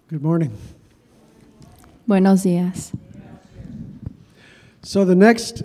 Good morning. Buenos días. So the next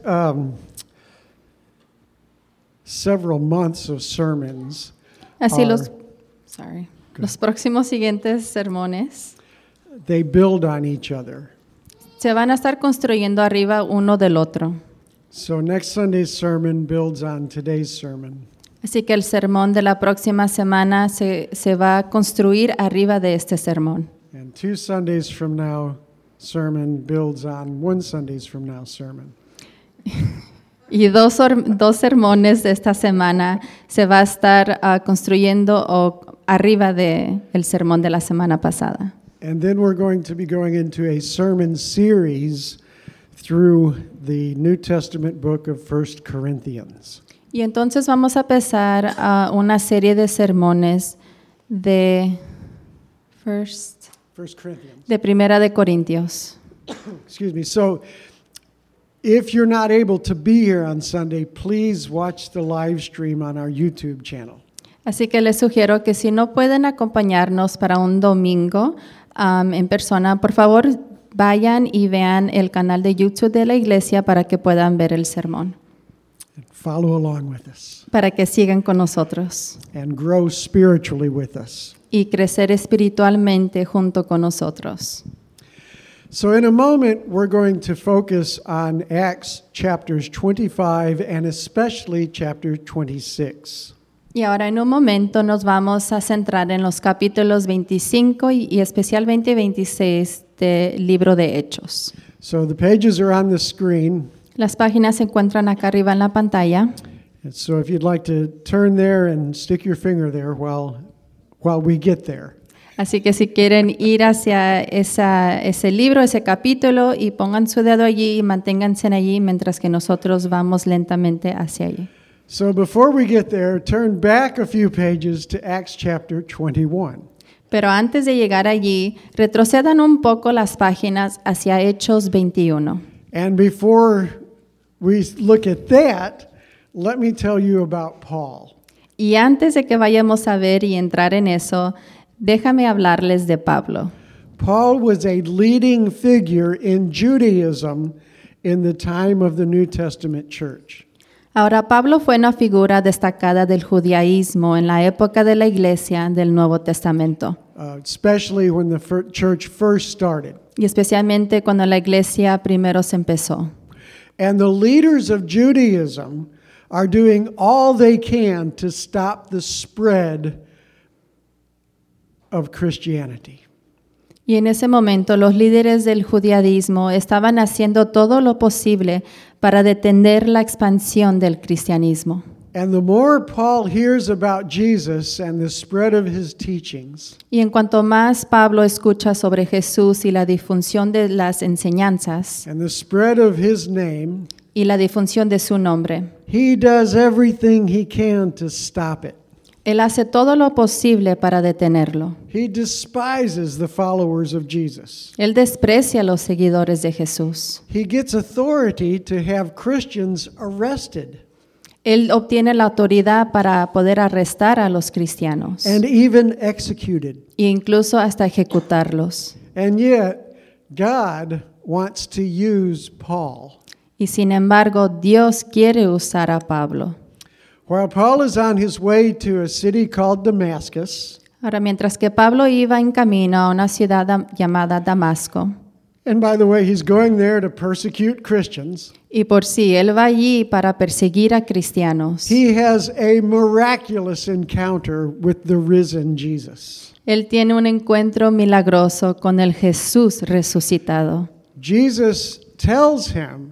several months of sermons Así are, los próximos siguientes sermones they build on each other. se van a estar construyendo arriba uno del otro. So next Sunday's sermon builds on today's sermon. Así que el sermón de la próxima semana se va a construir arriba de este sermón. And 2 Sundays from now, sermon builds on 1 Sundays from now sermon. Y dos sermones de esta semana se va a estar construyendo arriba de el sermón de la semana pasada. And then we're going to be going into a sermon series through the New Testament book of 1 Corinthians. Y entonces vamos a empezar una serie de sermones de Primera de Corintios. Excuse me. So if you're not able to be here on Sunday, please watch the live stream on our YouTube channel. Así que les sugiero que si no pueden acompañarnos para un domingo en persona, por favor vayan y vean el canal de YouTube de la iglesia para que puedan ver el sermón. And follow along with us. Para que sigan con nosotros And grow spiritually with us. y crecer espiritualmente junto con nosotros. So in a moment, we're going to focus on Acts chapters 25 and especially chapter 26. Y ahora en un momento nos vamos a centrar en los capítulos 25 y especialmente 26 del libro de Hechos. So the pages are on the screen. Las páginas se encuentran acá arriba en la pantalla. And so if you'd like to turn there and stick your finger there while we get there. Así que si quieren ir hacia ese libro, ese capítulo, y pongan su dedo allí y manténganse allí mientras que nosotros vamos lentamente hacia allí. So before we get there, turn back a few pages to Acts chapter 21. Pero antes de llegar allí, retrocedan un poco las páginas hacia Hechos 21. And before we look at that, let me tell you about Paul. Y antes de que vayamos a ver y entrar en eso, déjame hablarles de Pablo. Paul was a leading figure in Judaism in the time of the New Testament church. Ahora, Pablo fue una figura destacada del judaísmo en la época de la iglesia del Nuevo Testamento. Especially when the church first started. Y especialmente cuando la iglesia primero se empezó. And the leaders of Judaism are doing all they can to stop the spread of Christianity. Y en ese momento los líderes del judaísmo estaban haciendo todo lo posible para detener la expansión del cristianismo. And the more Paul hears about Jesus and the spread of his teachings, Y en cuanto más Pablo escucha sobre Jesús y la difusión de las enseñanzas and the spread of his name, y la difusión de su nombre, he does everything he can to stop it. él hace todo lo posible para detenerlo. He despises the followers of Jesus. Él desprecia a los seguidores de Jesús. He gets authority to have Christians arrested Él obtiene la autoridad para poder arrestar a los cristianos and even executed. e incluso hasta ejecutarlos. And yet, God wants to use Paul. Y sin embargo, Dios quiere usar a Pablo. While Paul is on his way to a city called Damascus, Ahora, mientras que Pablo iba en camino a una ciudad llamada Damasco, and by the way, he's going there to persecute Christians, y por sí, él va allí para perseguir a cristianos. he has a miraculous encounter with the risen Jesus. Él tiene un encuentro milagroso con el Jesús resucitado. Jesus tells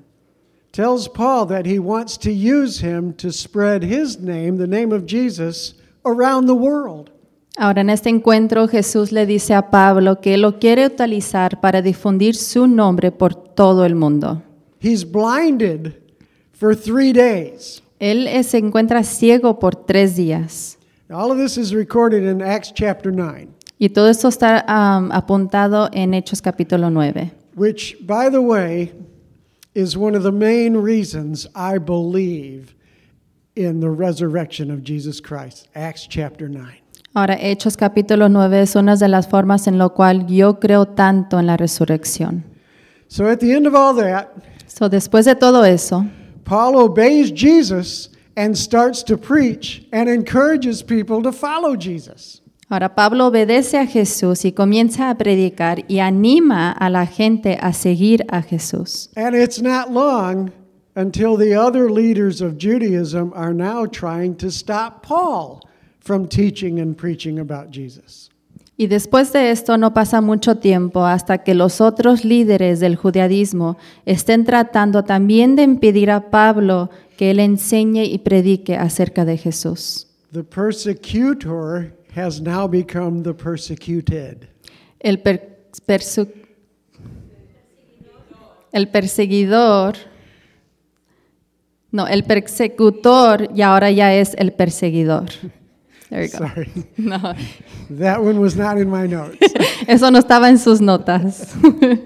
Paul that he wants to use him to spread his name, the name of Jesus, around the world. Ahora, en este encuentro, Jesús le dice a Pablo que él lo quiere utilizar para difundir su nombre por todo el mundo. He's blinded for 3 days. Él se encuentra ciego por 3 días. All of this is recorded in Acts chapter 9, Y todo esto está apuntado en Hechos capítulo 9. which, by the way, is one of the main reasons I believe in the resurrection of Jesus Christ. Acts chapter 9. Ahora, Hechos capítulo 9 es una de las formas en la cual yo creo tanto en la resurrección. So at the end of all that, So, después de todo eso, Paul obeys Jesus and starts to preach and encourages people to follow Jesus. ahora Pablo obedece a Jesús y comienza a predicar y anima a la gente a seguir a Jesús. And it's not long until the other leaders of Judaism are now trying to stop Paul from teaching and preaching about Jesus. Y después de esto no pasa mucho tiempo hasta que los otros líderes del judaísmo estén tratando también de impedir a Pablo que él enseñe y predique acerca de Jesús. The persecutor has now become the persecuted. El perseguidor, no, el persecutor y ahora ya es el perseguidor. There you go. Sorry, No, that one was not in my notes. eso no estaba en sus notas.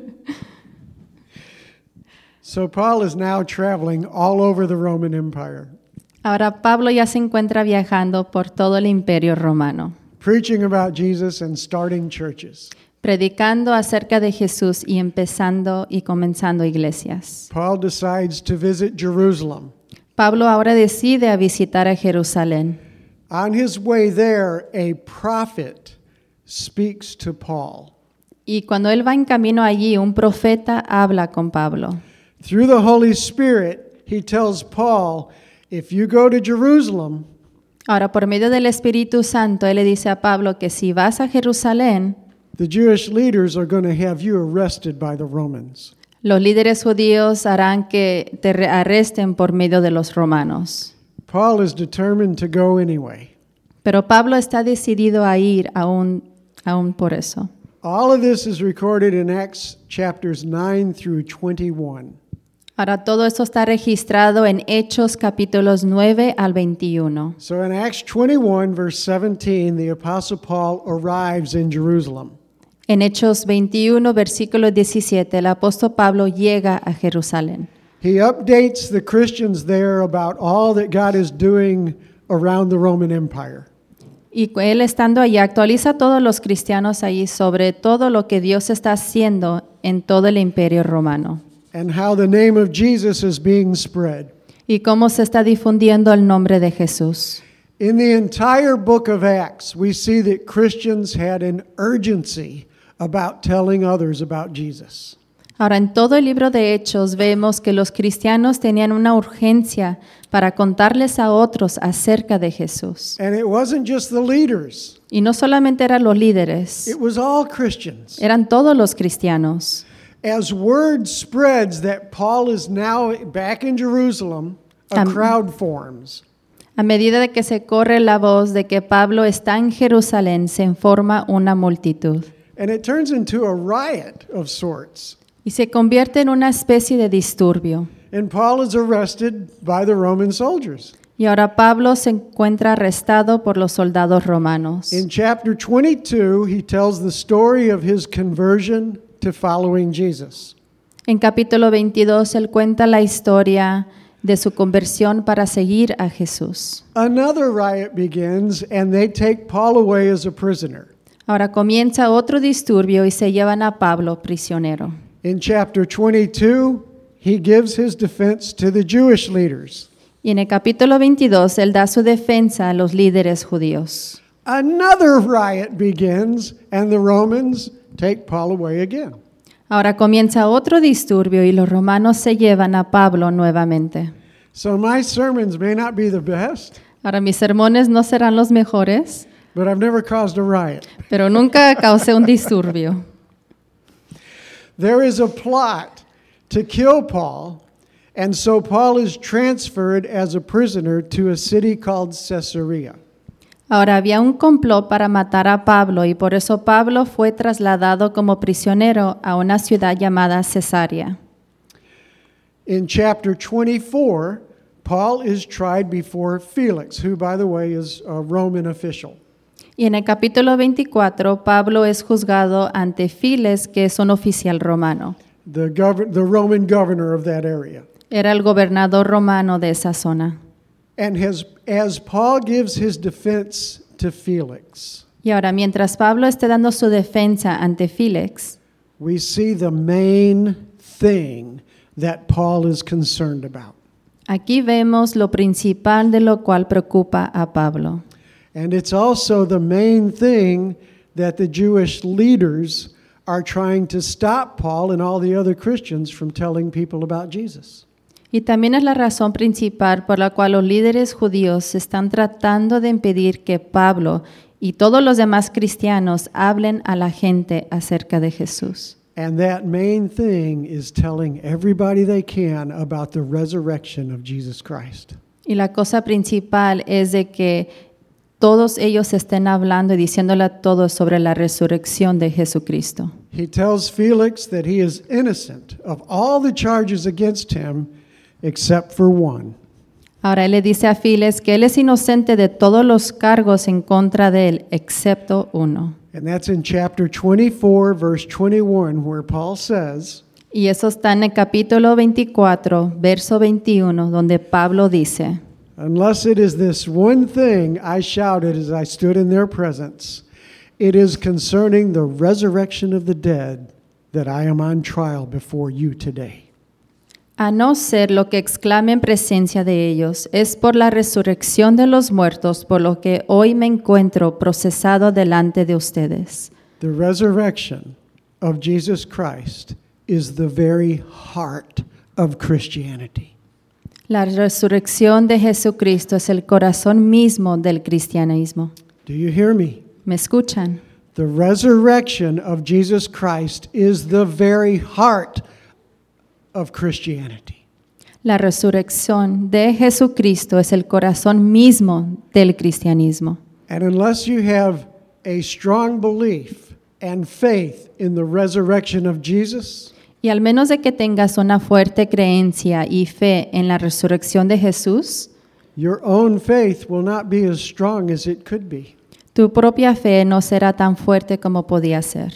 So Paul is now traveling all over the Roman Empire, Ahora Pablo ya se encuentra viajando por todo el imperio romano, preaching about Jesus and starting churches. predicando acerca de Jesús y empezando y comenzando iglesias. Paul decides to visit Jerusalem. Pablo ahora decide a visitar a Jerusalén. On his way there, a prophet speaks to Paul. Y cuando él va en camino allí, un profeta habla con Pablo. Through the Holy Spirit, he tells Paul, if you go to Jerusalem, Ahora, por medio del Espíritu Santo, él le dice a Pablo que si vas a Jerusalén, the Jewish leaders are going to have you arrested by the Romans. los líderes judíos harán que te arresten por medio de los romanos. Paul is determined to go anyway. Pero Pablo está decidido a ir aún por eso. All of this is recorded in Acts chapters 9 through 21. Ahora todo esto está registrado en Hechos capítulos 9 al 21. So in Acts 21, verse 17, the Apostle Paul arrives in Jerusalem. En Hechos 21, versículo 17, el apóstol Pablo llega a Jerusalén. He updates the Christians there about all that God is doing around the Roman Empire. Y él estando allí actualiza a todos los cristianos allí sobre todo lo que Dios está haciendo en todo el imperio romano. And how the name of Jesus is being spread. Y cómo se está difundiendo el nombre de Jesús. In the entire book of Acts, we see that Christians had an urgency about telling others about Jesus. Ahora, en todo el libro de Hechos vemos que los cristianos tenían una urgencia para contarles a otros acerca de Jesús. And it wasn't just the leaders, Y no solamente eran los líderes, it was all Christians. eran todos los cristianos. As word spreads that Paul is now back in Jerusalem, a crowd forms. A medida de que se corre la voz de que Pablo está en Jerusalén, se forma una multitud. And it turns into a riot of sorts. Y se convierte en una especie de disturbio. And Paul is arrested by the Roman soldiers. Y ahora Pablo se encuentra arrestado por los soldados romanos. In chapter 22, he tells the story of his conversion to following Jesus. En capítulo 22, él cuenta la historia de su conversión para seguir a Jesús. Another riot begins, and they take Paul away as a prisoner. Ahora comienza otro disturbio y se llevan a Pablo prisionero. In chapter 22, he gives his defense to the Jewish leaders. Y en el capítulo 22, él da su defensa a los líderes judíos. Another riot begins, and the Romans take Paul away again. Ahora comienza otro disturbio y los romanos se llevan a Pablo nuevamente. So my sermons may not be the best, Ahora mis sermones no serán los mejores, but I've never caused a riot. pero nunca causé un disturbio. There is a plot to kill Paul, and so Paul is transferred as a prisoner to a city called Caesarea. Ahora había un complot para matar a Pablo y por eso Pablo fue trasladado como prisionero a una ciudad llamada Cesarea. In chapter 24, Paul is tried before Felix, who, by the way, is a Roman official. Y en el capítulo 24, Pablo es juzgado ante Files, que es un oficial romano. The Roman governor of that area. Era el gobernador romano de esa zona. And as Paul gives his defense to Felix, Y ahora, mientras Pablo esté dando su defensa ante Félix, we see the main thing that Paul is concerned about. aquí vemos lo principal de lo cual preocupa a Pablo. And it's also the main thing that the Jewish leaders are trying to stop Paul and all the other Christians from telling people about Jesus. Y también es la razón principal por la cual los líderes judíos están tratando de impedir que Pablo y todos los demás cristianos hablen a la gente acerca de Jesús. And that main thing is telling everybody they can about the resurrection of Jesus Christ. Y la cosa principal es de que todos ellos estén hablando y diciéndole a todos sobre la resurrección de Jesucristo. He tells Felix that he is innocent of all the charges against him except for one. Ahora él le dice a Félix que él es inocente de todos los cargos en contra de él, excepto uno. And that's in chapter 24, verse 21, where Paul says, Y eso está en el capítulo 24, verso 21, donde Pablo dice: "Unless it is this one thing I shouted as I stood in their presence, it is concerning the resurrection of the dead that I am on trial before you today." A no ser lo que exclame en presencia de ellos, es por la resurrección de los muertos, por lo que hoy me encuentro procesado delante de ustedes. The resurrection of Jesus Christ is the very heart of Christianity. La resurrección de Jesucristo es el corazón mismo del cristianismo. Do you hear me? ¿Me escuchan? The resurrection of Jesus Christ is the very heart of Christianity. La resurrección de Jesucristo es el corazón mismo del cristianismo. And unless you have a strong belief and faith in the resurrection of Jesus, Y al menos de que tengas una fuerte creencia y fe en la resurrección de Jesús, your own faith will not be as strong as it could be. tu propia fe no será tan fuerte como podía ser.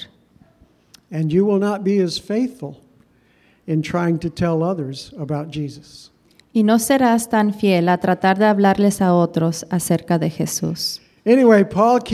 And you will not be as faithful in trying to tell others about Jesus. Y no serás tan fiel a tratar de hablarles a otros acerca de Jesús. Anyway,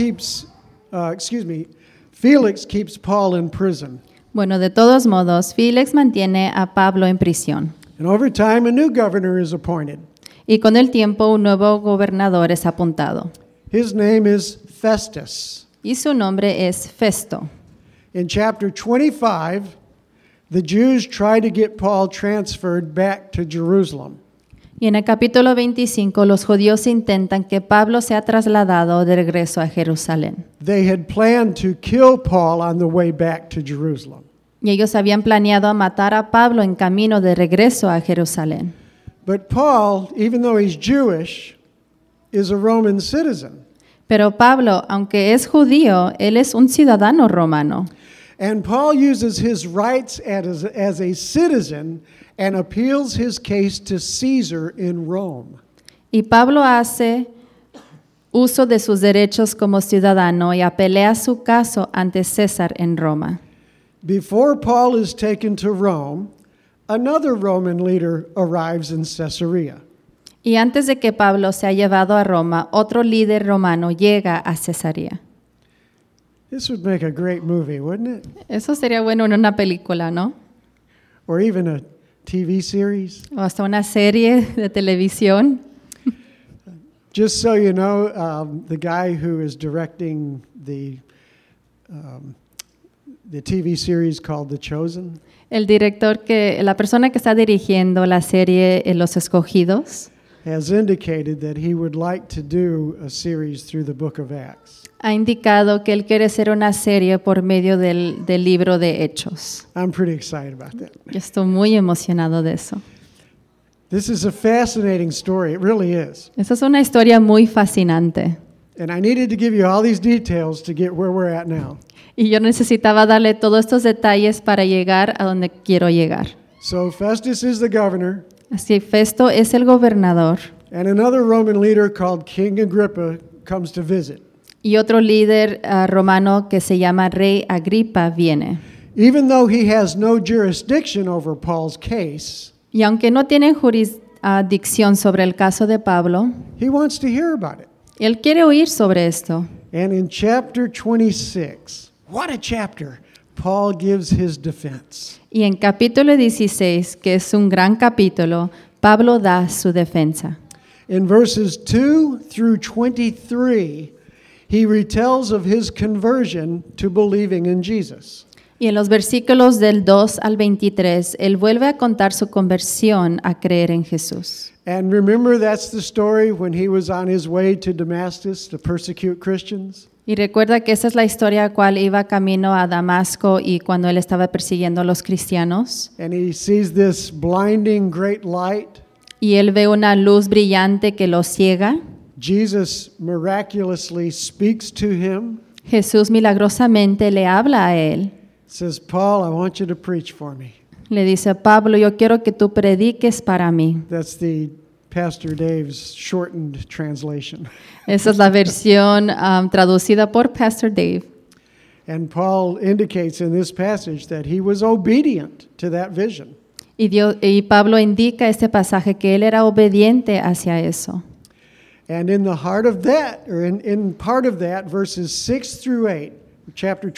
Felix keeps Paul in prison. Bueno, de todos modos, Félix mantiene a Pablo en prisión. And over time, a new governor is appointed. Y con el tiempo, un nuevo gobernador es apuntado. His name is Festus. Y su nombre es Festo. In chapter 25, the Jews try to get Paul transferred back to Jerusalem. Y en el capítulo 25, los judíos intentan que Pablo sea trasladado de regreso a Jerusalén. They had planned to kill Paul on the way back to Jerusalem. Y ellos habían planeado matar a Pablo en camino de regreso a Jerusalén. But Paul, even though he's Jewish, is a Roman citizen. Pero Pablo, aunque es judío, él es un ciudadano romano. And Paul uses his rights as a citizen and appeals his case to Caesar in Rome. Y Pablo hace uso de sus derechos como ciudadano y apelea su caso ante César en Roma. Before Paul is taken to Rome, another Roman leader arrives in Caesarea. Y antes de que Pablo sea llevado a Roma, otro líder romano llega a Cesarea. This would make a great movie, wouldn't it? Eso sería bueno en una película, ¿no? Or even a TV series. O hasta una serie de televisión. Just so you know, the guy who is directing the TV series called The Chosen, La persona que está dirigiendo la serie Los Escogidos, has indicated that he would like to do a series through the book of Acts. ha indicado que él quiere hacer una serie por medio del libro de Hechos. I'm pretty excited about that. Yo estoy muy emocionado de eso. This is a fascinating story. It really is. Esa es una historia muy fascinante. And I needed to give you all these details to get where we're at now. Y yo necesitaba darle todos estos detalles para llegar a donde quiero llegar. So Festus is the governor, Así, Festo es el gobernador and another Roman leader called King Agrippa comes to visit. y otro líder romano que se llama Rey Agripa viene. Even though he has no jurisdiction over Paul's case, Y aunque no tienen jurisdicción sobre el caso de Pablo, he wants to hear about it. Él quiere oír sobre esto. And in chapter 26, what a chapter, Paul gives his defense. Y en capítulo 16, que es un gran capítulo, Pablo da su defensa. In verses 2 through 23, he retells of his conversion to believing in Jesus. Y en los versículos del 2 al 23, él vuelve a contar su conversión a creer en Jesús. And remember, that's the story when he was on his way to Damascus to persecute Christians. Y recuerda que esa es la historia cual iba camino a Damasco y cuando él estaba persiguiendo a los cristianos. And he sees this blinding great light. Y él ve una luz brillante que lo ciega. Jesus miraculously speaks to him. Jesús milagrosamente le habla a él. Says, Paul, I want you to preach for me. Le dice, Pablo, yo quiero que tú prediques para mí. That's the Pastor Dave's shortened translation. Esa es la versión traducida por Pastor Dave. And Paul indicates in this passage that he was obedient to that vision. Y Pablo indica este pasaje que él era obediente hacia eso. And in the heart of that, or in part of that, verses 6 through 8, chapter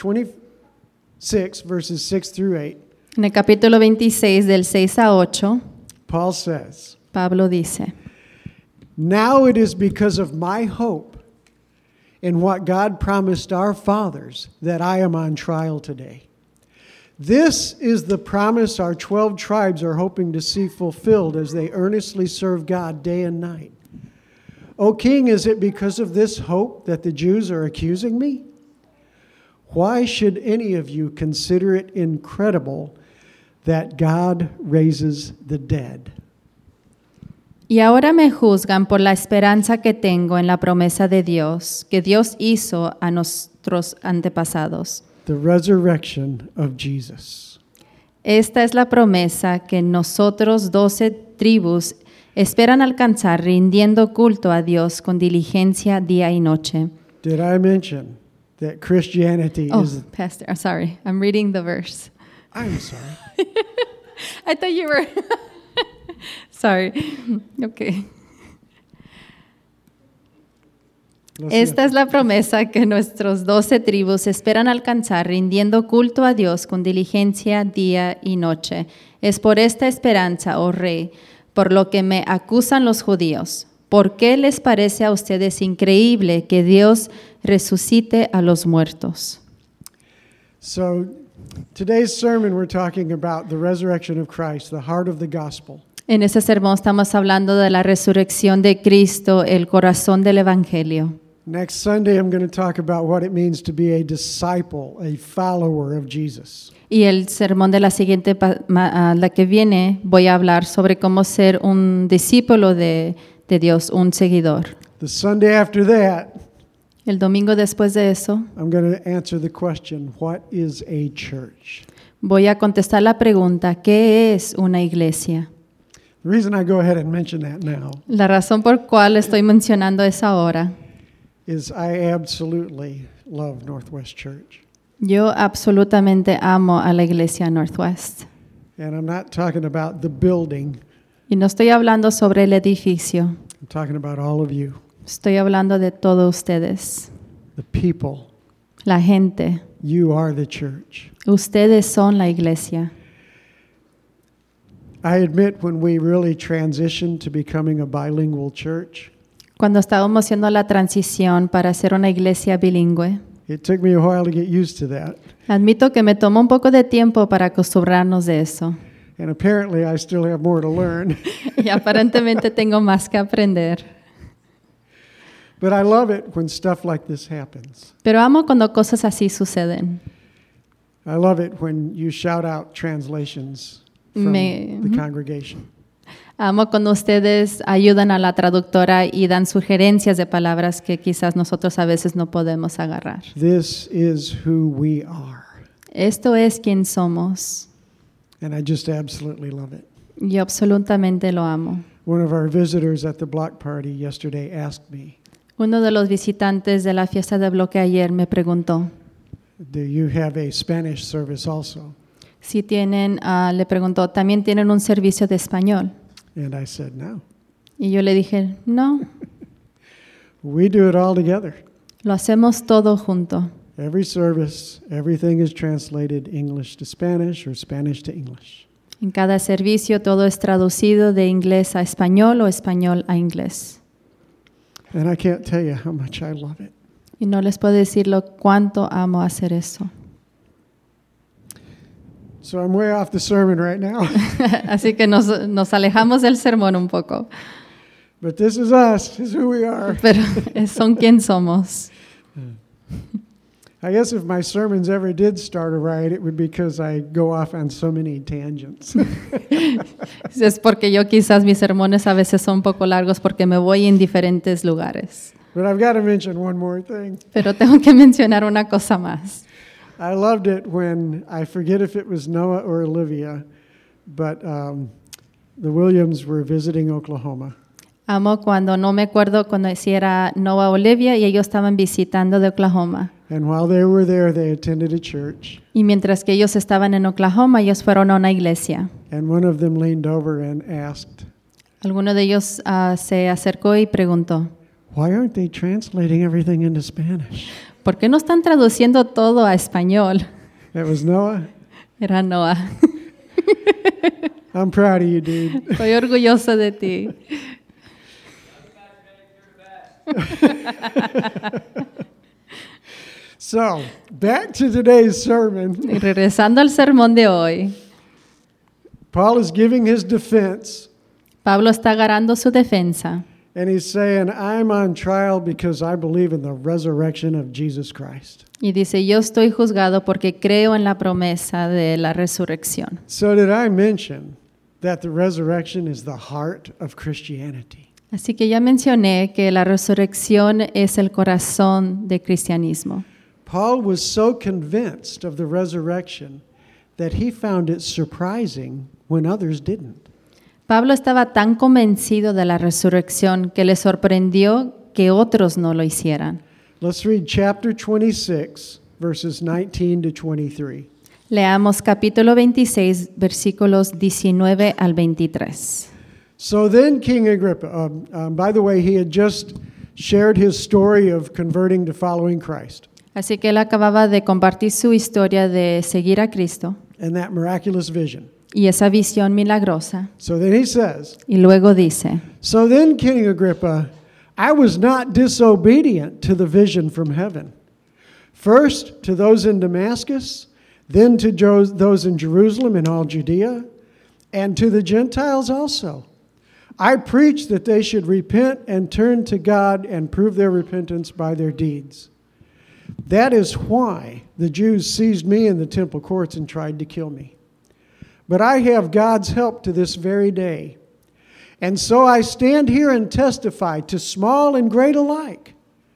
26, verses 6 through 8, En el capítulo 26, del 6 a 8, Paul says, Pablo dice, now it is because of my hope in what God promised our fathers that I am on trial today. This is the promise our 12 tribes are hoping to see fulfilled as they earnestly serve God day and night. O King, is it because of this hope that the Jews are accusing me? Why should any of you consider it incredible that God raises the dead? y ahora me juzgan por la esperanza que tengo en la promesa de Dios, que Dios hizo a nuestros antepasados. The resurrection of Jesus. Esta es la promesa que nosotros 12 tribus esperan alcanzar rindiendo culto a Dios con diligencia día y noche. Did I mention that Christianity Oh, is... Pastor, I'm sorry. I'm reading the verse. I'm sorry. I thought you were... Sorry. Okay. Esta es la promesa que nuestros 12 tribus esperan alcanzar rindiendo culto a Dios con diligencia día y noche. Es por esta esperanza, oh Rey, por lo que me acusan los judíos. ¿Por qué les parece a ustedes increíble que Dios resucite a los muertos? So, today's sermon we're talking about the resurrection of Christ, the heart of the gospel. En este sermón estamos hablando de la resurrección de Cristo, el corazón del Evangelio. Next Sunday I'm going to talk about what it means to be a disciple, a follower of Jesus. Y el sermón de la siguiente, la que viene, voy a hablar sobre cómo ser un discípulo de Dios, un seguidor. The Sunday after that, El domingo después de eso, I'm going to answer the question, what is a church? voy a contestar la pregunta, ¿qué es una iglesia? The reason I go ahead and mention that now La razón por cual estoy mencionando eso ahora, is I absolutely love Northwest Church. yo absolutamente amo a la iglesia Northwest. And I'm not talking about the building, Y no estoy hablando sobre el edificio, I'm talking about all of you, estoy hablando de todos ustedes, the people. la gente. You are the church. Ustedes son la iglesia. I admit when we really transitioned to becoming a bilingual church, Cuando estábamos haciendo la transición para ser una iglesia bilingüe, it took me a while to get used to that. admito que me tomó un poco de tiempo para acostumbrarnos de eso. And apparently I still have more to learn. Y aparentemente tengo más que aprender. But I love it when stuff like this happens. Pero amo cuando cosas así suceden. I love it when you shout out translations from the congregation. Amo cuando ustedes ayudan a la traductora y dan sugerencias de palabras que quizás nosotros a veces no podemos agarrar. This is who we are. Esto es quien somos. And I just absolutely love it. Yo absolutamente lo amo. One of our visitors at the block party yesterday asked me, Uno de los visitantes de la fiesta de bloque ayer me preguntó do you have a Spanish service also? si tienen, le preguntó, ¿también tienen un servicio de español? And I said, no. Y yo le dije, no. We do it all together. Lo hacemos todo junto. Every service, everything is translated English to Spanish or Spanish to English. En cada servicio todo es traducido de inglés a español o español a inglés. And I can't tell you how much I love it. Y no les puedo decir lo cuánto amo hacer eso. So I'm way off the sermon right now. Así que nos alejamos del sermón un poco. But this is us. This is who we are. Pero son quien somos. I guess if my sermons ever did start right, it would be because I go off on so many tangents. Es porque yo quizás mis sermones a veces son un poco largos porque me voy en diferentes lugares. But I've got to mention one more thing. Pero tengo que mencionar una cosa más. I loved it when, I forget if it was Noah or Olivia, but the Williams were visiting Oklahoma. Amo cuando, no me acuerdo cuando si era Noah o Olivia y ellos estaban visitando de Oklahoma. And while they were there, they attended a church. Y mientras que ellos estaban en Oklahoma, ellos fueron a una iglesia. And one of them leaned over and asked, Alguno de ellos se acercó y preguntó, why aren't they translating everything into Spanish? ¿por qué no están traduciendo todo a español? That was Noah. Era Noah. I'm proud of you, dude. Estoy orgulloso de ti. So, back to today's sermon. Y regresando al sermón de hoy, Paul is giving his defense, Pablo está agarrando su defensa and he's saying, I'm on trial because I believe in the resurrection of Jesus Christ. y dice, yo estoy juzgado porque creo en la promesa de la resurrección. So did I mention that the resurrection is the heart of Christianity? Así que ya mencioné que la resurrección es el corazón del cristianismo. Paul was so convinced of the resurrection that he found it surprising when others didn't. Pablo estaba tan convencido de la resurrección que le sorprendió que otros no lo hicieran. Let's read chapter 26, verses 19 to 23. Leamos capítulo 26, versículos 19 al 23. So then King Agrippa, by the way, he had just shared his story of converting to following Christ Así que él acababa de compartir su historia de seguir a Cristo and that miraculous vision. y esa visión milagrosa. So then he says, Y luego dice, so then King Agrippa, I was not disobedient to the vision from heaven. First to those in Damascus, then to those in Jerusalem and all Judea, and to the Gentiles also. I preached that they should repent and turn to God and prove their repentance by their deeds. That is why the Jews seized me in the temple courts and tried to kill me. But I have God's help to this very day. And so I stand here and testify to small and great alike.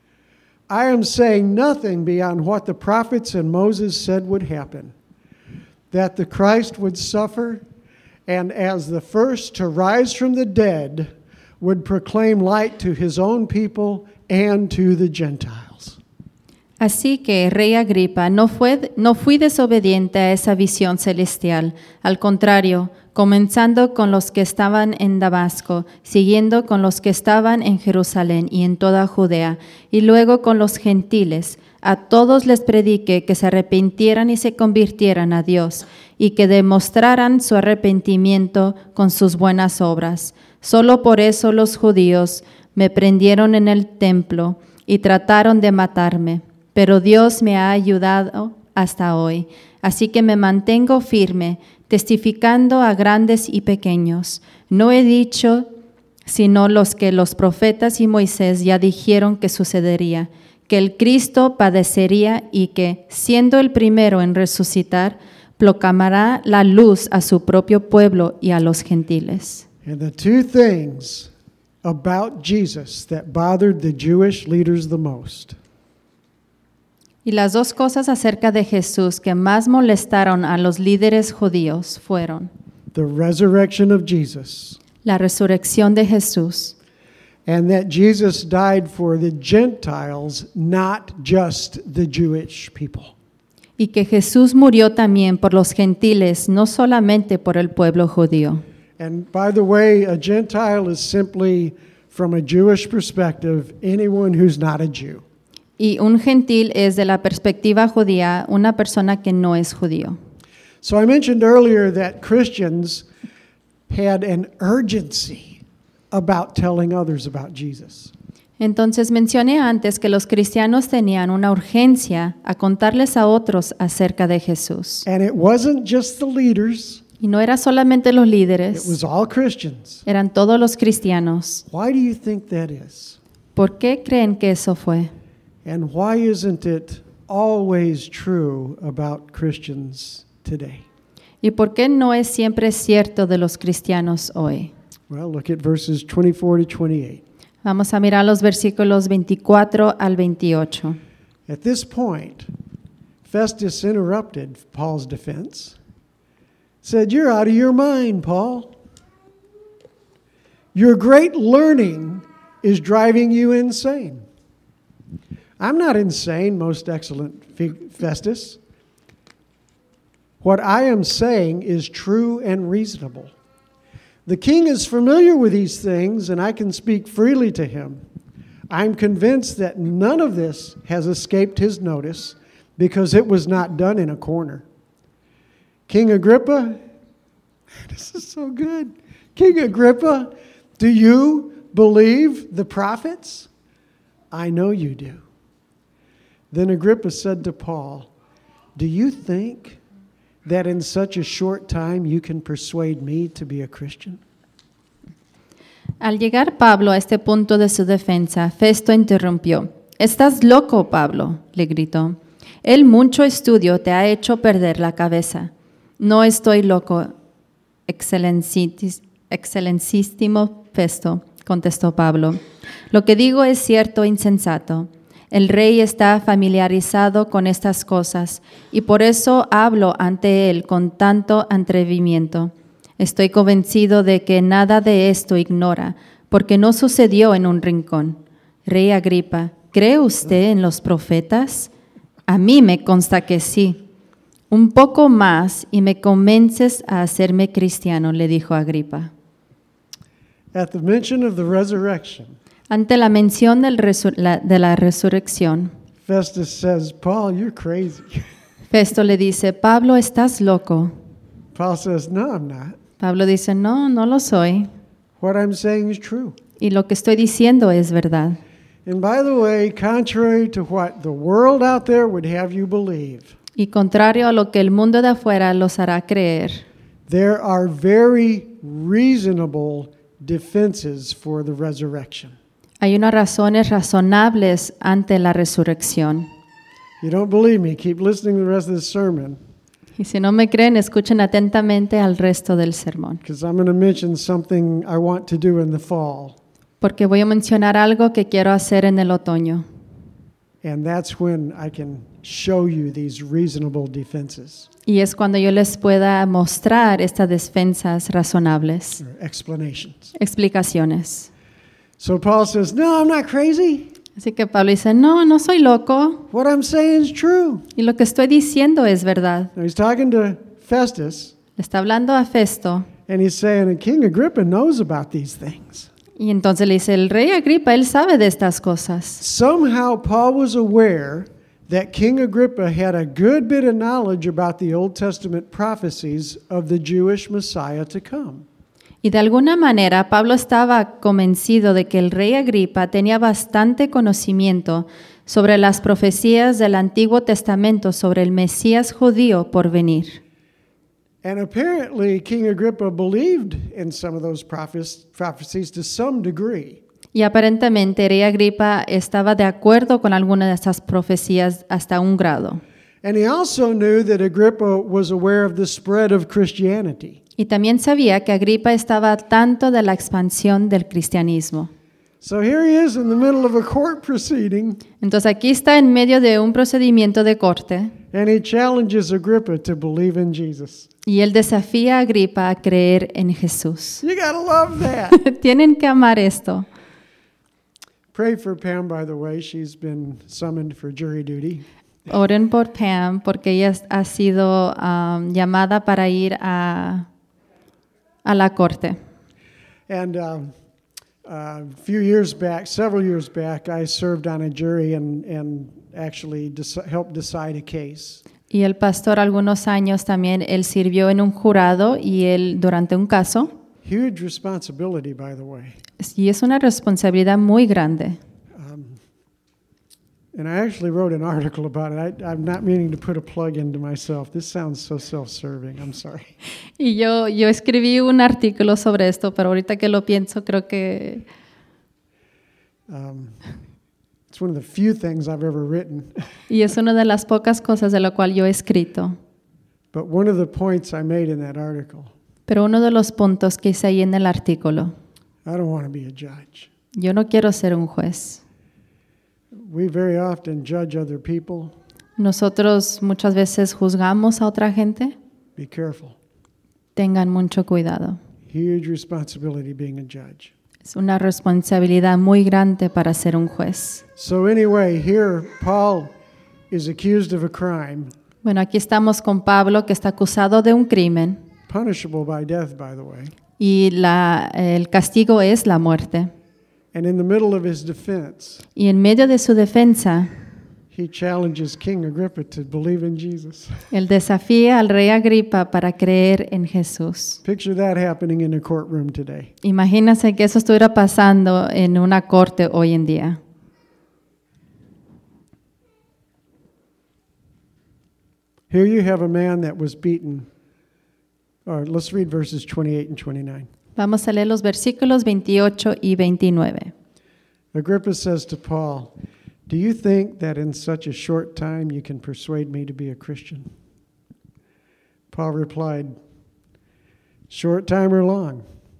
I am saying nothing beyond what the prophets and Moses said would happen, that the Christ would suffer, and as the first to rise from the dead, would proclaim light to his own people and to the Gentiles. así que, Rey Agripa, no fui desobediente a esa visión celestial. Al contrario, comenzando con los que estaban en Damasco, siguiendo con los que estaban en Jerusalén y en toda Judea, y luego con los gentiles, a todos les prediqué que se arrepintieran y se convirtieran a Dios, y que demostraran su arrepentimiento con sus buenas obras. Solo por eso los judíos me prendieron en el templo y trataron de matarme. Pero Dios me ha ayudado hasta hoy, así que me mantengo firme, testificando a grandes y pequeños. No he dicho sino los que los profetas y Moisés ya dijeron que sucedería, que el Cristo padecería y que, siendo el primero en resucitar, proclamará la luz a su propio pueblo y a los gentiles. And the two things about Jesus that bothered the Jewish leaders the most Y las dos cosas acerca de Jesús que más molestaron a los líderes judíos fueron the resurrection of Jesus, la resurrección de Jesús and that Jesus died for the Gentiles, not just the Jewish people. y que Jesús murió también por los gentiles, no solamente por el pueblo judío. And by the way, a Gentile is simply from a Jewish perspective, anyone who's not a Jew. Y un gentil es de la perspectiva judía una persona que no es judío. So I mentioned earlier that Christians had an urgency about telling others about Jesus. Entonces mencioné antes que los cristianos tenían una urgencia a contarles a otros acerca de Jesús. And it wasn't just the leaders, Y no era solamente los it líderes, was all Christians. eran todos los cristianos. Why do you think that is? ¿Por qué creen que eso fue? And why isn't it always true about Christians today? ¿Y por qué no es siempre cierto de los cristianos hoy? Well, look at verses 24 to 28. Vamos a mirar los versículos 24 al 28. At this point, Festus interrupted Paul's defense, said, "You're out of your mind, Paul. Your great learning is driving you insane." "I'm not insane, most excellent Festus. What I am saying is true and reasonable. The king is familiar with these things, and I can speak freely to him. I'm convinced that none of this has escaped his notice because it was not done in a corner. King Agrippa," this is so good. "King Agrippa, do you believe the prophets? I know you do." Then Agrippa said to Paul, "Do you think that in such a short time you can persuade me to be a Christian?" Al llegar Pablo a este punto de su defensa, Festo interrumpió. «¿Estás loco, Pablo?», le gritó. «El mucho estudio te ha hecho perder la cabeza». «No estoy loco, excelentísimo Festo», contestó Pablo. «Lo que digo es cierto e insensato. El rey está familiarizado con estas cosas y por eso hablo ante él con tanto atrevimiento. Estoy convencido de que nada de esto ignora, porque no sucedió en un rincón. Rey Agripa, ¿cree usted en los profetas? A mí me consta que sí. Un poco más y me convences a hacerme cristiano», le dijo Agripa. At the mention of the resurrection, Ante la mención de la resurrección, Festus says, "Paul, you're crazy." Festo le dice, «Pablo, estás loco». Paul says, "No, I'm not. Pablo dice, «No, no lo soy. What I'm saying is true." Y lo que estoy diciendo es verdad». And by the way, contrary to what the world out there would have you believe, Y contrario a lo que el mundo de afuera los hará creer, there are very reasonable defenses for the resurrection. hay unas razones razonables ante la resurrección. You don't believe me? Keep listening to the rest of this sermon, Y si no me creen, escuchen atentamente al resto del sermón, because I'm going to mention something I want to do in the fall, porque voy a mencionar algo que quiero hacer en el otoño. and that's when I can show you these reasonable defenses Y es cuando yo les pueda mostrar estas defensas razonables, or explanations. explicaciones. So Paul says, "No, I'm not crazy. Así que Pablo dice, no, no soy loco, What I'm saying is true." y lo que estoy diciendo es verdad. Now he's talking to Festus, Le está hablando a Festo, and he's saying, "And King Agrippa knows about these things." y entonces le dice, el rey Agripa, él sabe de estas cosas. Somehow Paul was aware that King Agrippa had a good bit of knowledge about the Old Testament prophecies of the Jewish Messiah to come. Y de alguna manera Pablo estaba convencido de que el rey Agripa tenía bastante conocimiento sobre las profecías del Antiguo Testamento sobre el Mesías judío por venir. And apparently King Agrippa believed in some of those prophecies to some degree. Y aparentemente rey Agripa estaba de acuerdo con alguna de estas profecías hasta un grado. And he also knew that Agrippa was aware of the spread of Christianity. Y también sabía que Agripa estaba al tanto de la expansión del cristianismo. So here he is in the middle of a court proceeding, Entonces aquí está en medio de un procedimiento de corte and he challenges Agrippa to believe in Jesus. y él desafía a Agripa a creer en Jesús. You gotta love that. Tienen que amar esto. Pray for Pam, by the way. She's been summoned for jury duty. Oren por Pam porque ella ha sido llamada para ir a la corte. And A few years back, several years back, I served on a jury and actually helped decide a case. Y el pastor algunos años también, él sirvió en un jurado y él durante un caso. Huge responsibility, by the way. Y es una responsabilidad muy grande. And I actually wrote an article about it. I'm not meaning to put a plug into myself. This sounds so self-serving. I'm sorry. Y yo escribí un artículo sobre esto, pero ahorita que lo pienso creo que It's one of the few things I've ever written. y es una de las pocas cosas de lo cual yo he escrito. But one of the points I made in that article, Pero uno de los puntos que hice ahí en el artículo, I don't want to be a judge. yo no quiero ser un juez. We very often judge other people. Nosotros muchas veces juzgamos a otra gente. Be careful. Tengan mucho cuidado. Huge responsibility being a judge. Es una responsabilidad muy grande para ser un juez. So anyway, here Paul is accused of a crime, Bueno, aquí estamos con Pablo, que está acusado de un crimen punishable by death, by the way. y el castigo es la muerte. And in the middle of his defense, Y en medio de su defensa, he challenges King Agrippa to believe in Jesus. él desafía al rey Agripa para creer en Jesús. Picture that happening in a courtroom today. Imagínense que eso estuviera pasando en una corte hoy en día. Here you have a man that was beaten. All right, let's read verses 28 and 29. Vamos a leer los versículos 28 y 29. Agrippa says to Paul, "Do you think that in such a short time you can persuade me to be a Christian?" Paul replied, "Short time or long?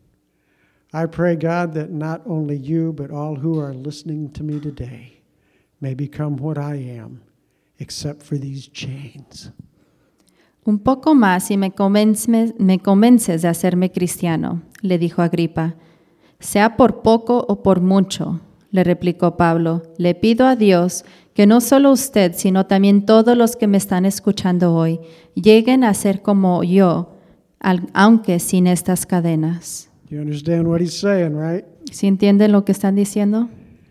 I pray God that not only you, but all who are listening to me today may become what I am, except for these chains." Un poco más y me convences de hacerme cristiano, le dijo Agripa. Sea por poco o por mucho, le replicó Pablo, le pido a Dios que no solo usted, sino también todos los que me están escuchando hoy, lleguen a ser como yo, aunque sin estas cadenas. You understand what he's saying, right? ¿Sí entienden lo que están diciendo?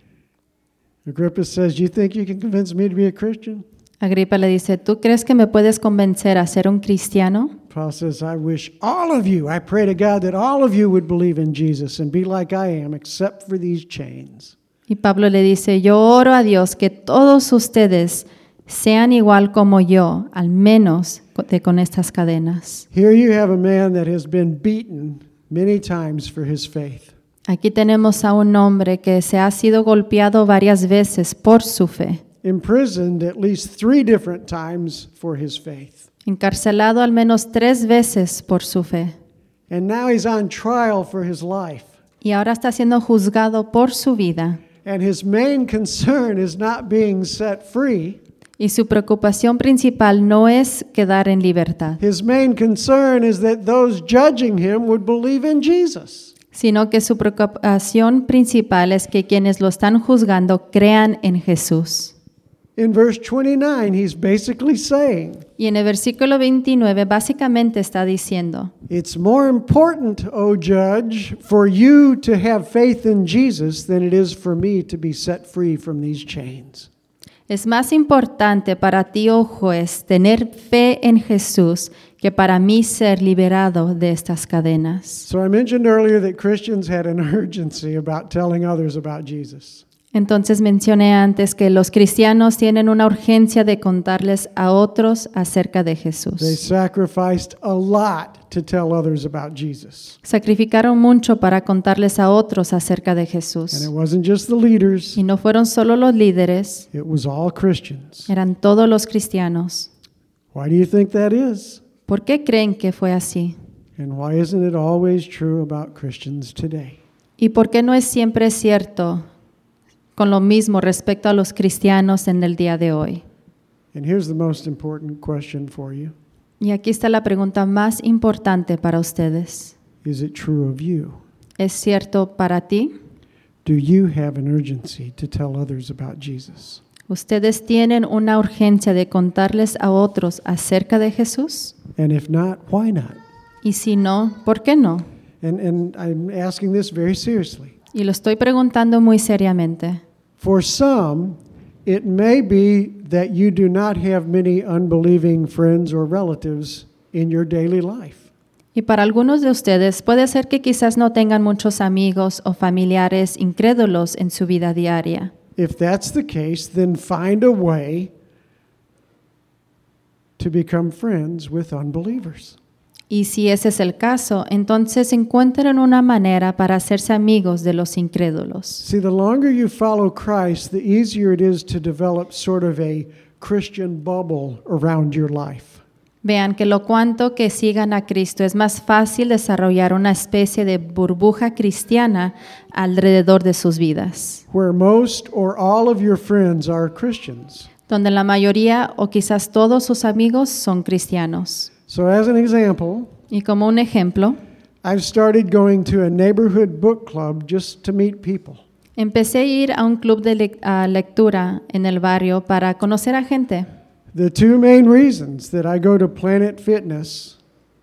Agrippa says, "You think you can convince me to be a Christian?" Agripa le dice, ¿tú crees que me puedes convencer a ser un cristiano? Paul says, "I wish all of you, I pray to God that all of you would believe in Jesus and be like I am, except for these chains." Y Pablo le dice, yo oro a Dios que todos ustedes sean igual como yo, al menos con estas cadenas. Here you have a man that has been beaten many times for his faith. Aquí tenemos a un hombre que se ha sido golpeado varias veces por su fe, Imprisoned at least 3 different times for his faith. encarcelado al menos 3 veces por su fe, And now he's on trial for his life. y ahora está siendo juzgado por su vida. And his main concern is not being set free. Y su preocupación principal no es quedar en libertad, His main concern is that those judging him would believe in Jesus. sino que su preocupación principal es que quienes lo están juzgando crean en Jesús. In verse 29, he's basically saying, Y en el versículo 29 básicamente está diciendo, "It's more important, O judge, for you to have faith in Jesus than it is for me to be set free from these chains." es más importante para ti, oh juez, tener fe en Jesús que para mí ser liberado de estas cadenas. So I mentioned earlier that Christians had an urgency about telling others about Jesus. Entonces mencioné antes que los cristianos tienen una urgencia de contarles a otros acerca de They Jesús. sacrificed a lot to tell others about Jesus. Sacrificaron mucho para contarles a otros acerca de And Jesús. it wasn't just the leaders, Y no fueron solo los líderes, it was all Christians. eran todos los cristianos. Why do you think that is? ¿Por qué creen que fue así? And why isn't it always true about Christians today? ¿Y por qué no es siempre cierto con lo mismo respecto a los cristianos en el día de hoy? And here's the most important question for you. Y aquí está la pregunta más importante para ustedes. Is it true of you? ¿Es cierto para ti? Do you have an urgency to tell others about Jesus? ¿Ustedes tienen una urgencia de contarles a otros acerca de Jesús? And if not, why not? Y si no, ¿por qué no? And I'm asking this very seriously. Y lo estoy preguntando muy seriamente. For some, it may be that you do not have many unbelieving friends or relatives in your daily life. Y para algunos de ustedes puede ser que quizás no tengan muchos amigos o familiares incrédulos en su vida diaria. If that's the case, then find a way to become friends with unbelievers. Y si ese es el caso, entonces encuentren una manera para hacerse amigos de los incrédulos. See, the longer you follow Christ, the easier it is to develop sort of a Christian bubble around your life. Vean que lo cuanto que sigan a Cristo es más fácil desarrollar una especie de burbuja cristiana alrededor de sus vidas, Where most or all of your friends are Christians. donde la mayoría o quizás todos sus amigos son cristianos. So as an example, Y como un ejemplo, I've started going to a neighborhood book club just to meet people. empecé a ir a un club de lectura en el barrio para conocer a gente. The two main reasons that I go to Planet Fitness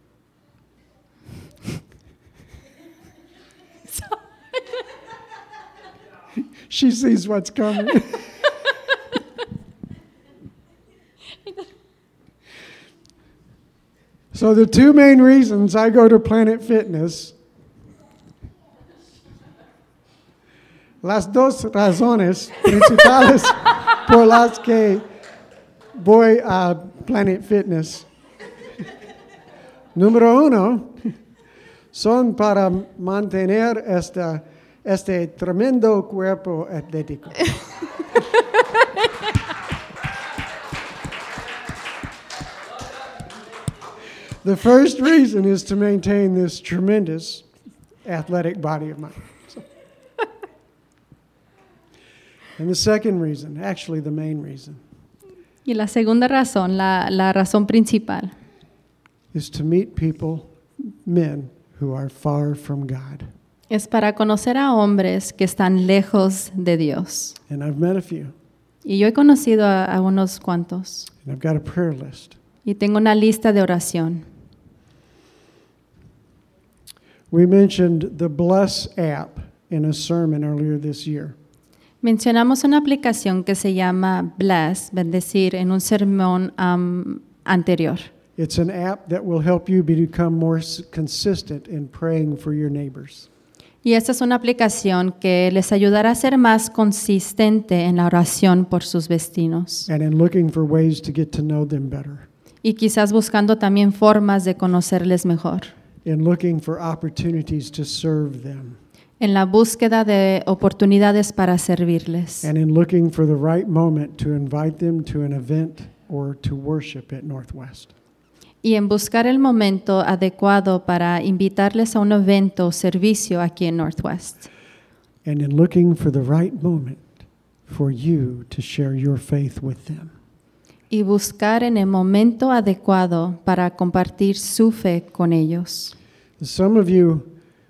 she sees what's coming. So the two main reasons I go to Planet Fitness, las dos razones principales por las que voy a Planet Fitness. Número uno, son para mantener este tremendo cuerpo atlético. The first reason is to maintain this tremendous athletic body of mine. And the second reason, actually the main reason, Y la segunda razón, la razón principal, is to meet people, men who are far from God. es para conocer a hombres que están lejos de Dios. And I've met a few, Y yo he conocido a unos cuantos. and I've got a prayer list. Y tengo una lista de oración. We mentioned the Bless app in a sermon earlier this year. Mencionamos una aplicación que se llama Bless, bendecir, en un sermón anterior. It's an app that will help you become more consistent in praying for your neighbors. Y esta es una aplicación que les ayudará a ser más consistente en la oración por sus vecinos. And in looking for ways to get to know them better. Y quizás buscando también formas de conocerles mejor. In looking for opportunities to serve them. En la búsqueda de oportunidades para servirles. And in looking for the right moment to invite them to an event or to worship at Northwest. Y en buscar el momento adecuado para invitarles a un evento o servicio aquí en Northwest. And in looking for the right moment for you to share your faith with them. Y buscar en el momento adecuado para compartir su fe con ellos. Some of you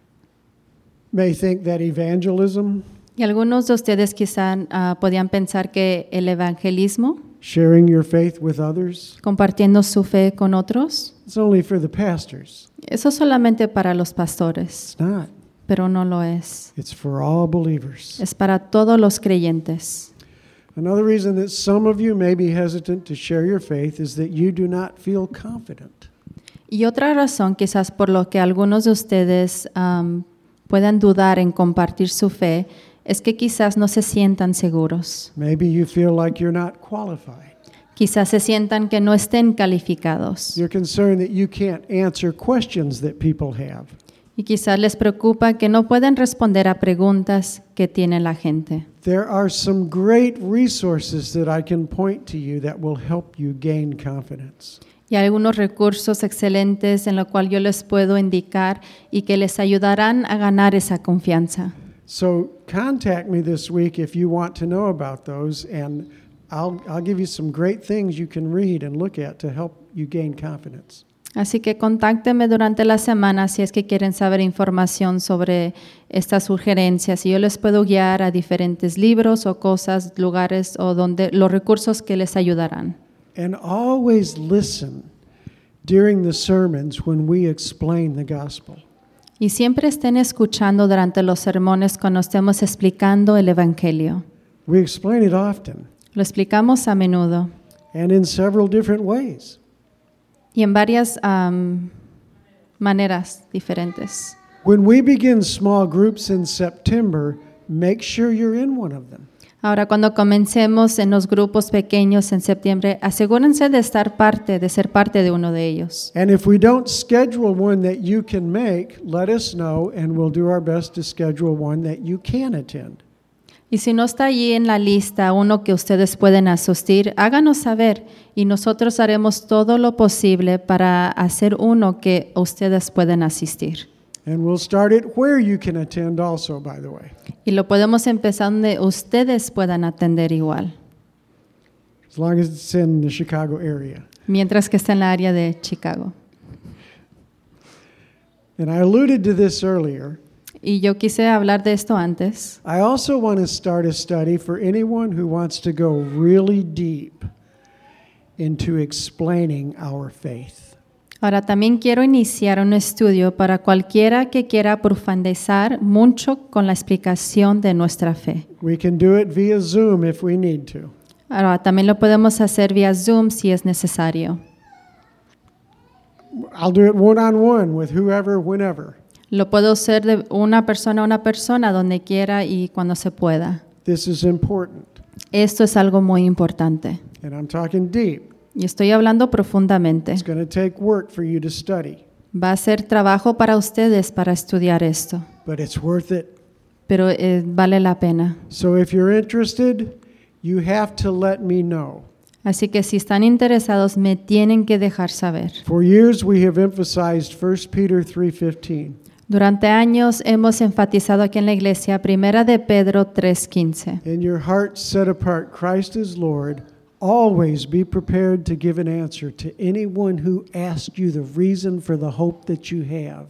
may think that evangelism, Y algunos de ustedes quizás podían pensar que el evangelismo, sharing your faith with others, compartiendo su fe con otros, it's only for the pastors. eso es solamente para los pastores, It's not. pero no lo es. It's for all believers. Es para todos los creyentes. Another reason that some of you may be hesitant to share your faith is that you do not feel confident. Y otra razón quizás por lo que algunos de ustedes puedan dudar en compartir su fe es que quizás no se sientan seguros. Maybe you feel like you're not qualified. Quizás se sientan que no estén calificados. You're concerned that you can't answer questions that people have. Y quizás les preocupa que no pueden responder a preguntas que tiene la gente. There are some great resources that I can point to you that will help you gain confidence. Y hay algunos recursos excelentes en los cuales yo les puedo indicar y que les ayudarán a ganar esa confianza. So contact me this week if you want to know about those, and I'll give you some great things you can read and look at to help you gain confidence. Así que contáctenme durante la semana si es que quieren saber información sobre estas sugerencias y yo les puedo guiar a diferentes libros o cosas, lugares o donde los recursos que les ayudarán. And always listen during the sermons when we explain the gospel. Y siempre estén escuchando durante los sermones cuando estemos explicando el Evangelio. We explain it often Lo explicamos a menudo and in several different ways. y en varias maneras diferentes. When we begin small groups in September, make sure you're in one of them. Ahora, cuando comencemos en los grupos pequeños en septiembre, asegúrense de ser parte de uno de ellos. And if we don't schedule one that you can make, let us know and we'll do our best to schedule one that you can attend. Y si no está allí en la lista uno que ustedes pueden asistir, háganos saber y nosotros haremos todo lo posible para hacer uno que ustedes pueden asistir. And we'll start it where you can attend also, by the way. Y lo podemos empezar donde ustedes puedan atender igual, As long as it's in the Chicago area. mientras que esté en la área de Chicago. And I alluded to this earlier. Y yo quise hablar de esto antes. I also want to start a study for anyone who wants to go really deep into explaining our faith. Ahora también quiero iniciar un estudio para cualquiera que quiera profundizar mucho con la explicación de nuestra fe. We can do it via Zoom if we need to. Ahora también lo podemos hacer vía Zoom si es necesario. I'll do it one-on-one with whoever, whenever. Lo puedo hacer de una persona a una persona donde quiera y cuando se pueda. This is important. Esto es algo muy importante. And I'm talking deep. Y estoy hablando profundamente. It's going to take work for you to study, Va a ser trabajo para ustedes para estudiar esto, but it's worth it. pero vale la pena. So if you're interested, you have to let me know. Así que si están interesados, me tienen que dejar saber. For years we have emphasized 1 Peter 3:15. Durante años hemos enfatizado aquí en la iglesia 1 de Pedro 3:15. In your heart set apart Christ as Lord, always be prepared to give an answer to anyone who asks you the reason for the hope that you have.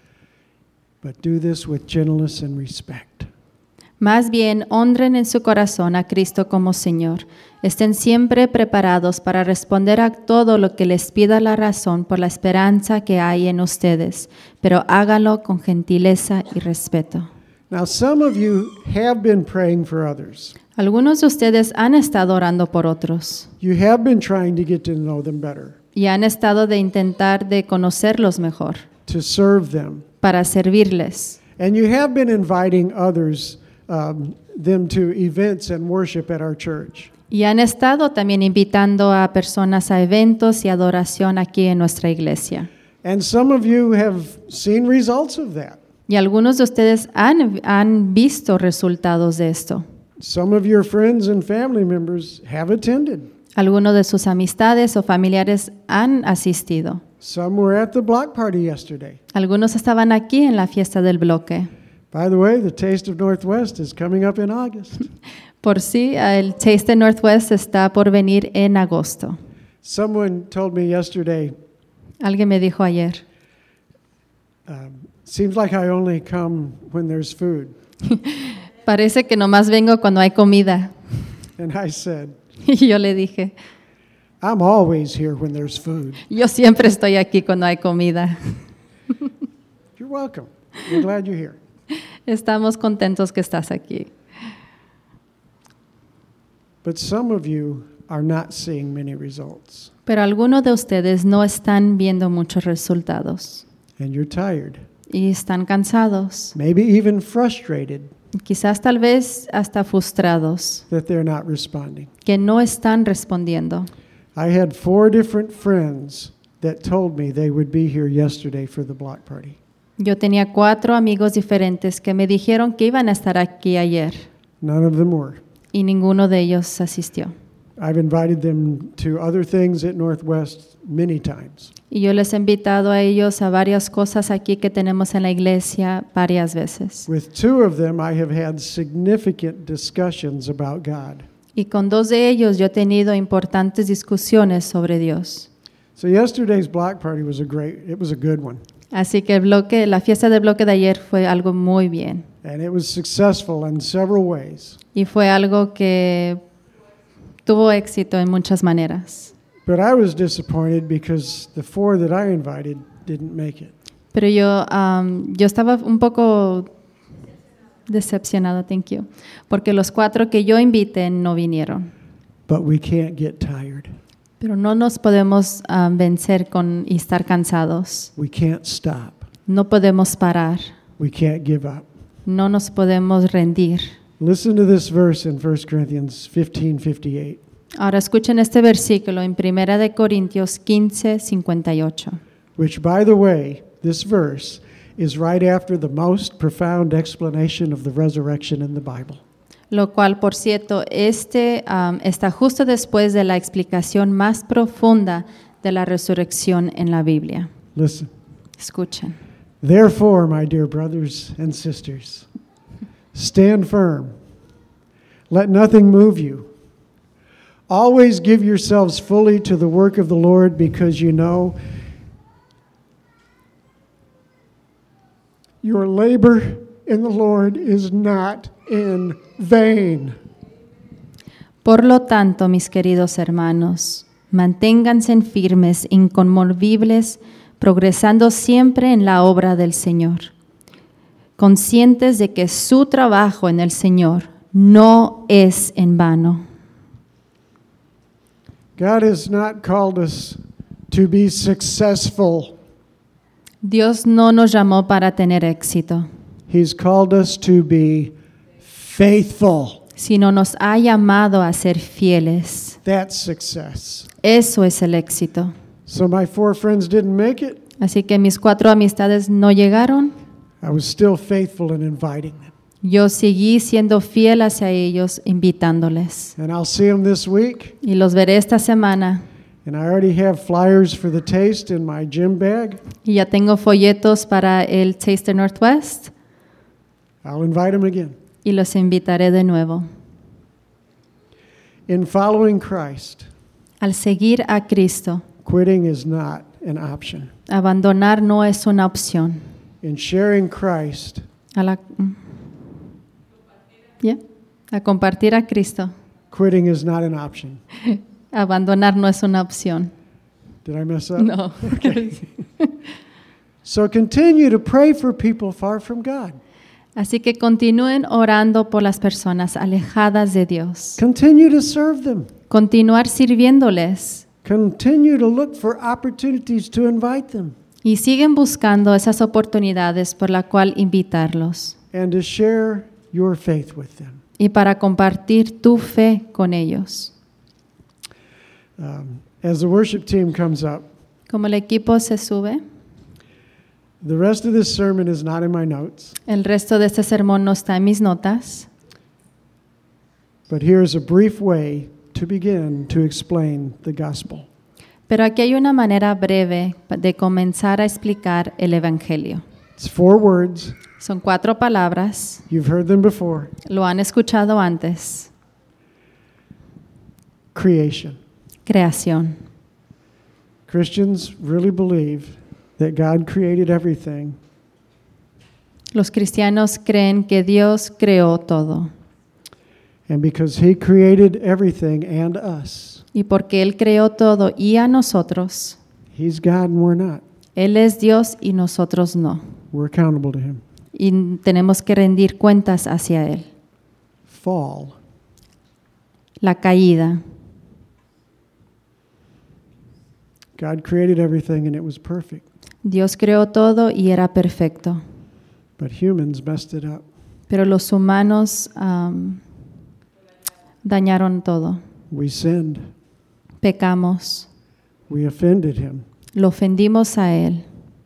But do this with gentleness and respect. Más bien, honren en su corazón a Cristo como Señor. Estén siempre preparados para responder a todo lo que les pida la razón por la esperanza que hay en ustedes, pero háganlo con gentileza y respeto. Now, some of you have been praying for others. Algunos de ustedes han estado orando por otros You have been trying to get to know them better, y han estado de intentar de conocerlos mejor to serve them. para servirles. And you have been inviting others, them to events and worship at our church. Y han estado también invitando a personas a eventos y adoración aquí en nuestra iglesia. And some of you have seen results of that. Y algunos de ustedes han visto resultados de esto. Some of your friends and family members have attended. Algunos de sus amistades o familiares han asistido. Some were at the block party yesterday. Algunos estaban aquí en la fiesta del bloque. By the way, the Taste of Northwest is coming up in August. Por sí, el Taste Northwest está por venir en agosto. Someone told me yesterday, Alguien me dijo ayer, seems like I only come when there's food. parece que nomás vengo cuando hay comida. And I said, Y yo le dije, I'm always here when there's food. yo siempre estoy aquí cuando hay comida. You're welcome. We're glad you're here. Estamos contentos que estás aquí. But some of you are not seeing many results. Pero algunos de ustedes no están viendo muchos resultados And you're tired. y están cansados, Maybe even frustrated quizás tal vez hasta frustrados, that they're not responding. que no están respondiendo. I had 4 different friends that told me they would be here yesterday for the block party. Yo tenía 4 amigos diferentes que me dijeron que iban a estar aquí ayer None of them were. y ninguno de ellos asistió. I've invited them to other things at Northwest many times. Y yo les he invitado a ellos a varias cosas aquí que tenemos en la iglesia varias veces. With 2 of them, I have had significant discussions about God. Y con 2 de ellos yo he tenido importantes discusiones sobre Dios. So yesterday's block party was a good one. Así que la fiesta del bloque de ayer fue algo muy bien. And it was successful in several ways. Y fue algo que tuvo éxito en muchas maneras. But I was disappointed because the 4 that I invited didn't make it. Pero yo estaba un poco decepcionada, thank you, porque los 4 que yo invité no vinieron. But we can't get tired. Pero no nos podemos vencer y estar cansados. We can't stop. No podemos parar. We can't give up. No nos podemos rendir. Listen to this verse in 1 Corinthians 15:58. Ahora escuchen este versículo en 1 de Corintios 15:58. Which, by the way, this verse is right after the most profound explanation of the resurrection in the Bible. Lo cual, por cierto, está justo después de la explicación más profunda de la resurrección en la Biblia. Listen. Escuchen. Therefore, my dear brothers and sisters, stand firm. Let nothing move you. Always give yourselves fully to the work of the Lord, because you know your labor in the Lord is not in vain. Por lo tanto, mis queridos hermanos, manténganse firmes, inconmovibles, progresando siempre en la obra del Señor, conscientes de que su trabajo en el Señor no es en vano. God has not called us to be successful. Dios no nos llamó para tener éxito, He's called us to be faithful. sino nos ha llamado a ser fieles. That's success. Eso es el éxito. So my 4 friends didn't make it. Así que mis 4 amistades no llegaron. I was still faithful in inviting them. Yo seguí siendo fiel hacia ellos, invitándoles. And I'll see them this week. Y los veré esta semana. And I already have flyers for the taste in my gym bag. Y ya tengo folletos para el Taste Northwest. I'll invite them again. Y los invitaré de nuevo. In following Christ, Al seguir a Cristo, quitting is not an option. abandonar no es una opción. In sharing Christ, A compartir a Cristo, quitting is not an option. abandonar no es una opción. Did I mess up? No. So continue to pray for people far from God. Así que continúen orando por las personas alejadas de Dios. Continue to serve them. Continuar sirviéndoles. Continue to look for opportunities to invite them Y siguen buscando esas oportunidades por la cual invitarlos. and to share your faith with them. Y para compartir tu fe con ellos. As the worship team comes up, Como el equipo se sube, the rest of this sermon is not in my notes, el resto de este sermón no está en mis notas, but here's a brief way to begin to explain the gospel. pero aquí hay una manera breve de comenzar a explicar el Evangelio. It's 4 words. Son 4 palabras, You've heard them before. lo han escuchado antes. Creation. Creación. Christians really believe that God created everything, Los cristianos creen que Dios creó todo. and because He created everything and us, Y porque Él creó todo y a nosotros, He's God and we're not. Él es Dios y nosotros no. We're accountable to Him. Y tenemos que rendir cuentas hacia Él. Fall. La caída. God created everything and it was perfect, Dios creó todo y era perfecto. but humans messed it up. Pero los humanos dañaron todo. We sinned. Pecamos. We offended Him. Lo ofendimos a Él.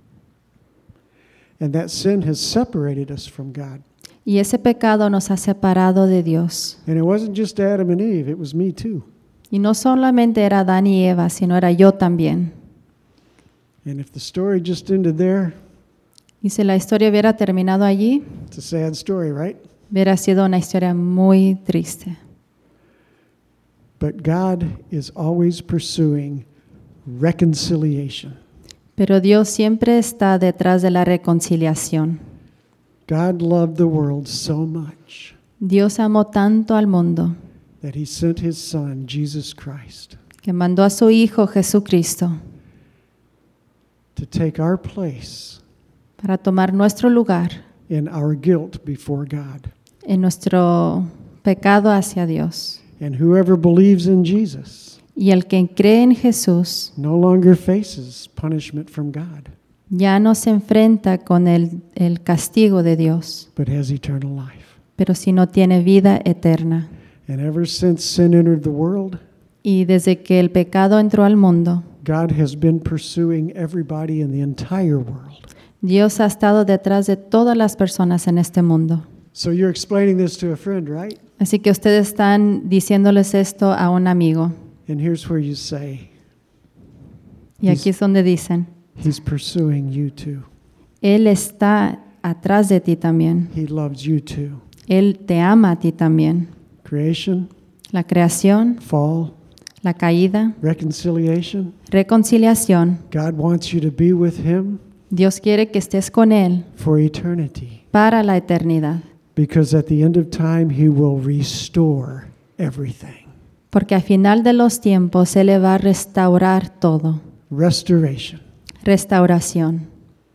And that sin has separated us from God. Y ese pecado nos ha separado de Dios. And it wasn't just Adam and Eve, it was me too. Y no solamente era Adán y Eva, sino era yo también. And if the story just ended there, Y si la historia hubiera terminado allí, it's a sad story, right? hubiera sido una historia muy triste. But God is always pursuing reconciliation. Pero Dios siempre está detrás de la reconciliación. God loved the world so much Dios amó tanto al mundo that He sent His Son, Jesus Christ, que mandó a su Hijo Jesucristo to take our place para tomar nuestro lugar in our guilt before God. en nuestro pecado hacia Dios. And whoever believes in Jesus Y el que cree en Jesús no longer faces punishment from God, ya no se enfrenta con el castigo de Dios, but has eternal life. pero si no tiene vida eterna. And ever since sin entered the world, Y desde que el pecado entró al mundo, God has been pursuing everybody in the entire world. Dios ha estado detrás de todas las personas en este mundo. So you're explaining this to a friend, right? Así que ustedes están diciéndoles esto a un amigo. And here's where you say, Y aquí es donde dicen, He's pursuing you too. Él está atrás de ti también. He loves you too. Él te ama a ti también. Creation, La creación, fall, la caída, reconciliation. reconciliación. God wants you to be with Him Dios quiere que estés con Él for eternity. para la eternidad. Because at the end of time, He will restore everything. Porque al final de los tiempos Él le va a restaurar todo. Restoration. Restauración.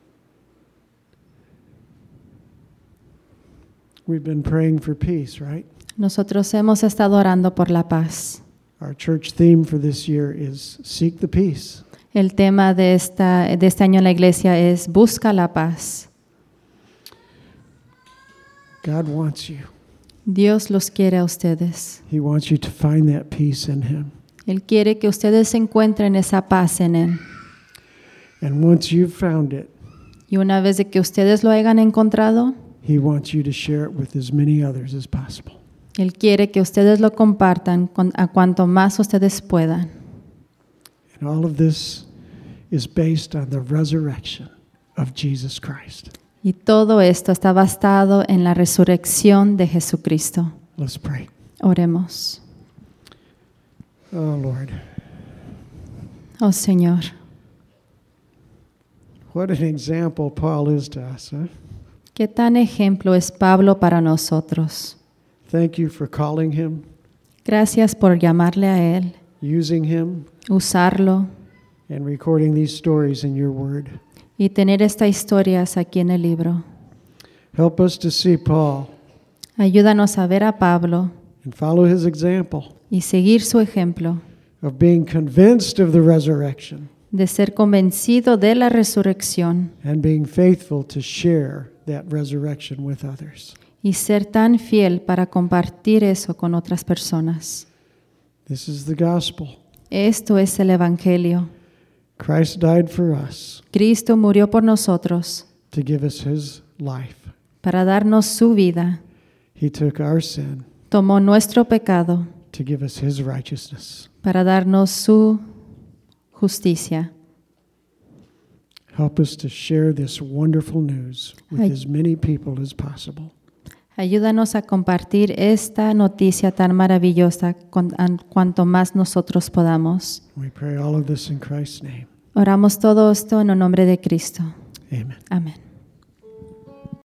We've been praying for peace, right? Nosotros hemos estado orando por la paz. Our church theme for this year is Seek the Peace. El tema de este año en la iglesia es Busca la paz. God wants you. Dios los quiere a ustedes. He wants you to find that peace in Him. Él quiere que ustedes encuentren esa paz en Él. And once you've found it, Y una vez de que ustedes lo hayan encontrado, He wants you to share it with as many others as possible. Él quiere que ustedes lo compartan a cuanto más ustedes puedan. And all of this is based on the resurrection of Jesus Christ. Y todo esto está basado en la resurrección de Jesucristo. Let's pray. Oremos. Oh, Lord, Oh Señor, what an example Paul is to us, huh? qué tan ejemplo es Pablo para nosotros. Thank you for calling him, Gracias por llamarle a Él, using him, usarlo and recording these stories in your word. y tener estas historias aquí en el libro. Help us to see Paul Ayúdanos a ver a Pablo and follow his example y seguir su ejemplo of being convinced of the resurrection de ser convencido de la resurrección and being faithful to share that resurrection with others. y ser tan fiel para compartir eso con otras personas. This is the gospel. Esto es el Evangelio. Christ died for us Cristo murió por nosotros to give us his life. para darnos su vida. He took our sin Tomó nuestro pecado to give us his righteousness. para darnos su justicia. Help us to share this wonderful news with Ay. as many people as possible. Ayúdanos a compartir esta noticia tan maravillosa cuanto más nosotros podamos. We pray all of this in Christ's name. Oramos todo esto en el nombre de Cristo. Amen. Amén.